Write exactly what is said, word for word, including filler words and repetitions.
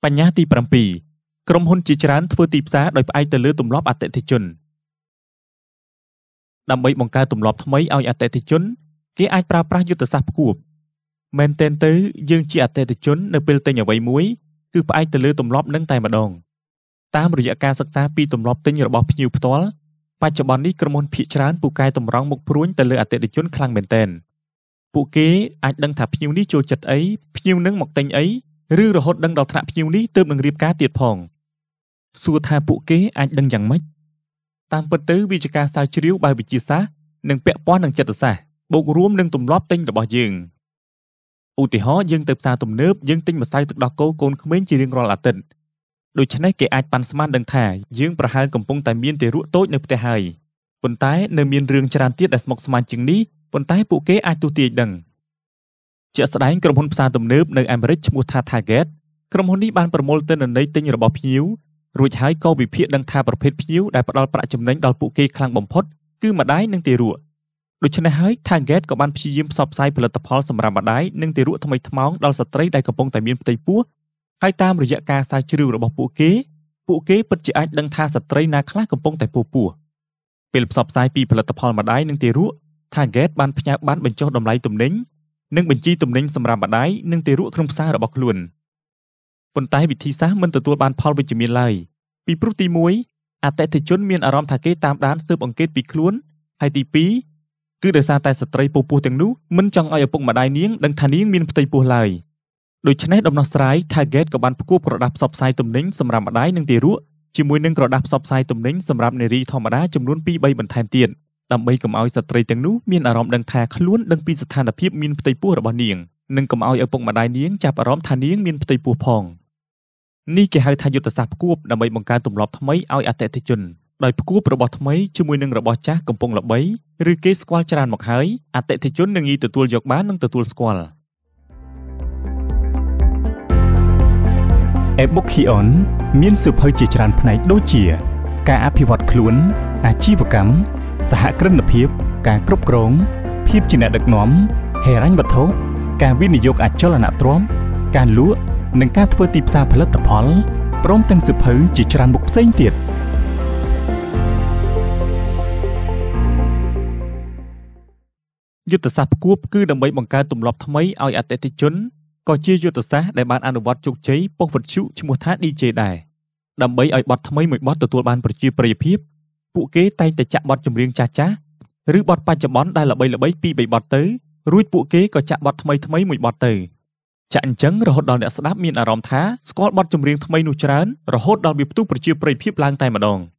បញ្ហាទីប្រាំពីរក្រុមហ៊ុនជាច្រើនធ្វើទីផ្សារដោយផ្អែកទៅលើទម្លាប់អតិថិជនដើម្បីបង្កើតទម្លាប់ថ្មីឲ្យអតិថិជនគេអាចប្រើប្រាស់យុទ្ធសាស្ត្រផ្គួបមែនទែនទៅយើងជាអតិថិជននៅពេលទិញអ្វីមួយគឺផ្អែកទៅលើទម្លាប់នឹងតែម្ដងតាមរយៈការសិក្សាពីទម្លាប់ទិញរបស់ភ្ញៀវផ្ទាល់បច្ចុប្បន្ននេះក្រុមហ៊ុនភាគច្រើនពូកែតម្រង់មុខព្រួញទៅលើអតិថិជនខ្លាំងមែនទែនពួកគេអាចដឹងថាភ្ញៀវនេះចូលចិត្តអីភ្ញៀវនឹងមកទិញអីឬរហូតដឹងដល់ថ្នាក់ភ្ញៀវនេះទើបនឹងរៀបការទៀតផងសួរថាពួកគេអាចដឹងយ៉ាងម៉េចតាមពិតទៅវាជាការស្រាវជ្រាវបែបវិទ្យាសាស្ត្រនិងពាក់ព័ន្ធនឹងចិត្តសាស្ត្របូករួមនឹងទម្លាប់ទិញរបស់យើងឧទាហរណ៍យើងទៅផ្សារទំនើបយើងទិញម្សៅទឹកដោះគោកូនក្មេងជារៀងរាល់អាទិត្យដូច្នេះគេអាចប៉ាន់ស្មានដឹងថាយើងប្រហែលកំពុងតែមានទារកតូចនៅផ្ទះហើយប៉ុន្តែនៅមានរឿងច្រើនទៀតដែលស្មុគស្មាញជាងនេះប៉ុន្តែពួកគេអាចទូទាយដឹងជាក់ស្ដែងក្រុមហ៊ុនផ្សារទំនើបនៅអាមេរិកឈ្មោះថា Target ក្រុមហ៊ុននេះបានប្រមូលទិន្នន័យទិញរបស់ភ្ញៀវរួចហើយក៏វិភាគដឹងថាប្រភេទភ្ញៀវដែលផ្ដល់ប្រាក់ចំណេញដល់ពួកគេខ្លាំងបំផុតគឺម្ដាយនិងទារកដូច្នេះហើយ Target ក៏បានព្យាយាមផ្សព្វផ្សាយផលិតផលសម្រាប់ម្ដាយនិងទារកថ្មីថ្មោងដល់ស្ត្រីដែលកំពុងតែមានផ្ទៃពោះហើយតាមរយៈការស្រាវជ្រាវរបស់ពួកគេពួកគេពិតជាអាចដឹងថាស្ត្រីណាខ្លះកំពុងតែពោះពោះពេលផ្សព្វផ្សាយពីផលិតផលម្ដាយនិងទារក Target បានផ្ញើប័ណ្ណបញ្ចុះតម្លៃទំនិញនិងបញ្ជីទំនិញសម្រាប់ម្ដាយនិងទារកក្នុងផ្សាររបស់ខ្លួនប៉ុន្តែវិធីសាស្ត្រមិនទទួលបានផលវិជ្ជមានឡើយពីព្រោះទីមួយអតិថិជនមានអារម្មណ៍ថាគេតាមដានស៊ើបអង្កេតពីខ្លួនហើយទីពីរគឺដោយសារតែស្ត្រីពោះពោះទាំងនោះមិនចង់ឲ្យឪពុកម្ដាយនាងដឹងថានាងមានផ្ទៃពោះឡើយដូច្នេះដំណោះស្រាយ Target ក៏បានផ្គូផ្ក្រដាស់ផ្សព្វផ្សាយទំនិញសម្រាប់ម្ដាយនិងទារកជាមួយនឹងក្រដាស់ផ្សព្វផ្សាយទំនិញសម្រាប់នារីធម្មតាចំនួនពីរបីបន្ថែមទៀតដើម្បីកុំឲ្យស្ត្រីទាំងនោះមានអារម្មណ៍ដឹងថាខ្លួនដឹងពីស្ថានភាពមានផ្ទៃពោះរបស់នាងនិងកុំឲ្យឪពុកម្ដាយនាងចាប់អារម្មណ៍ថានាងមានផ្ទៃពោះផងនេះគេហៅថាយុទ្ធសាស្ត្រផ្គួបដើម្បីបង្កើនទម្លាប់ថ្មីឲ្យអតិថិជនដោយផ្គួបរបស់ថ្មីជាមួយនឹងរបស់ចាស់កំពុងល្បីឬគេស្គាល់ច្រើនមកហើយអតិថិជននឹងងាយទទួលយកបាននិងទទួលស្គាល់ Ebookion មានសៀវភៅជាច្រើនផ្នែកដូចជាការអភិវឌ្ឍខ្លួនអាជីវកម្មសហគ្រិនភាពការគ្រប់គ្រងភាពជាអ្នកដឹកនាំហិរញ្ញវត្ថុការវិនិយោគអចលនទ្រព្យការលក់និងការធ្វើទីផ្សារផលិតផលព្រមទាំងសៀវភៅជាច្រើនមុខផ្សេងទៀតយុទ្ធសាស្ត្រផ្គួបគឺដើម្បីបង្កើតទម្លាប់ថ្មីឲ្យអតិថិជនក៏ជាយុទ្ធសាស្ត្រដែលបានអនុវត្តជោគជ័យប៉ុស្តិ៍វិទ្យុឈ្មោះថា ឌី ជេ ដែរដើម្បីឲ្យបទថ្មីមួយបទទទួលបានប្រជាប្រិយភាពពួកគេតែងតែចាក់បទចម្រៀងចាស់ចាស់ឬបទបច្ចុប្បន្នដែលល្បីល្បីពីរបីបទទៅរួចពួកគេក៏ចាក់បទថ្មីថ្មីមួយបទទៅចាក់អញ្ចឹងរហូតដល់អ្នកស្ដាប់មានអារម្មណ៍ថាស្គាល់បទចម្រៀងថ្មីនោះច្រើនរហូតដល់វាផ្ទុះប្រជាប្រិយភាពឡើងតែម្ដង